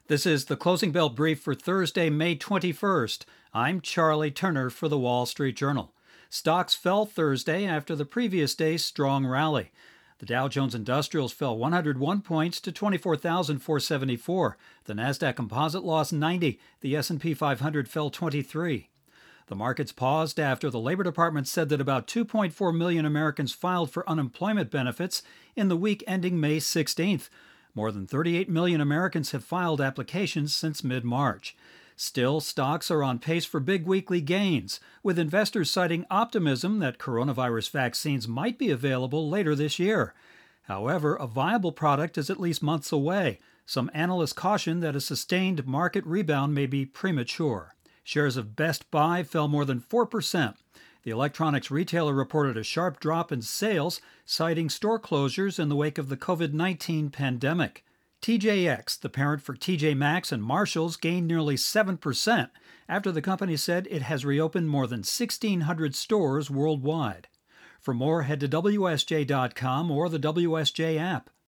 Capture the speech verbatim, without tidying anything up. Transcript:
This is the Closing Bell Brief for Thursday, May twenty-first. I'm Charlie Turner for the Wall Street Journal. Stocks fell Thursday after the previous day's strong rally. The Dow Jones Industrials fell one hundred one points to twenty-four thousand four hundred seventy-four. The Nasdaq Composite lost ninety. The S and P five hundred fell twenty-three. The markets paused after the Labor Department said that about two point four million Americans filed for unemployment benefits in the week ending May sixteenth. More than thirty-eight million Americans have filed applications since mid-March. Still, stocks are on pace for big weekly gains, with investors citing optimism that coronavirus vaccines might be available later this year. However, a viable product is at least months away. Some analysts caution that a sustained market rebound may be premature. Shares of Best Buy fell more than four percent. The electronics retailer reported a sharp drop in sales, citing store closures in the wake of the COVID nineteen pandemic. T J X, the parent for T J Maxx and Marshalls, gained nearly seven percent after the company said it has reopened more than sixteen hundred stores worldwide. For more, head to W S J dot com or the W S J app.